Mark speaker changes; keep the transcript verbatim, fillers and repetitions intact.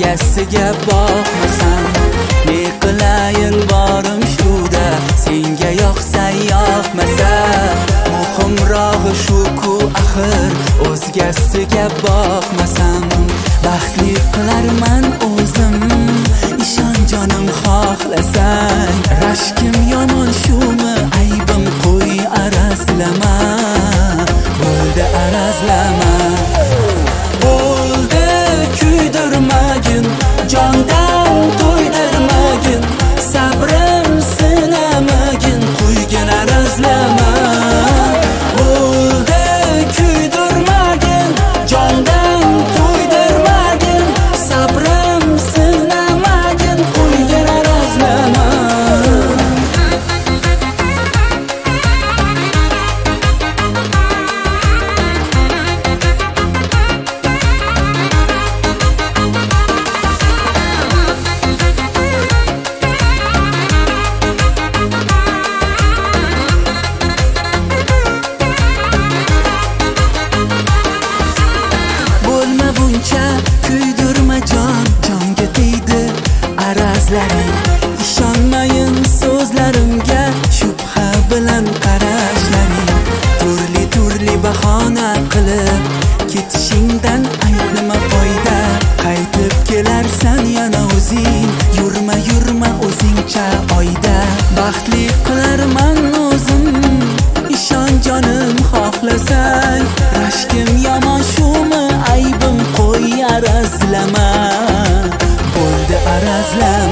Speaker 1: o'zgasiga boqmasam, ne qilayin borim shuda, senga yoqsa yoqmasa, muhimrog'i shu-ku axir o'zgasiga boqmasam, baxtli qilarman o'zim, ishon jonim xohlasang. Rashkim yomon shumi, aybim qo'y arazlama, bo'ldi arazlama. Bo'ldi kuydirmagin, jondan to'ydirmagin, sabrim sinamagin, qo'ygin arazlama. Bo'ldi kuydirmagin, jondan to'ydirmagin, sabrim sinamagin, qo'ygin arazlama. Kuydirma jon, jonga tegdi arazlaring. Ishonmayin so'zlarimga, shubha bilan qarashlaring. Turli turli bahona qilib ketishingdan aytnima foyda. Qaytib kelarsan yana o'zing, yurma yurma o'zingcha oyda. Baxtli qilarman o'zim, ishon jonim xohlasang. Rashkim yomon shumi, aybim qo'y arazlama, bo'ldi arazlama.